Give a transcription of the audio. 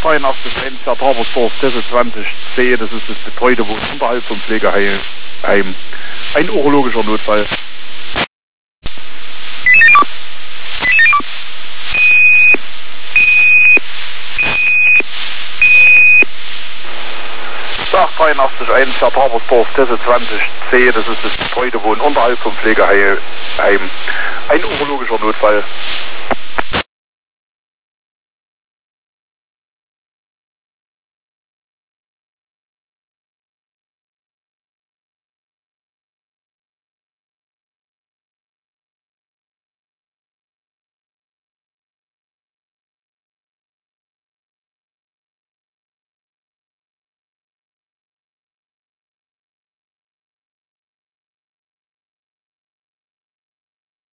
82 Bad Habersdorf, Tesse 20C, das ist das betreute Wohnen unterhalb vom Pflegeheim. Ein urologischer Notfall. Sach 83 Bad Habersdorf, Tesse 20C, das ist das betreute Wohnen unterhalb vom Pflegeheim. Ein urologischer Notfall.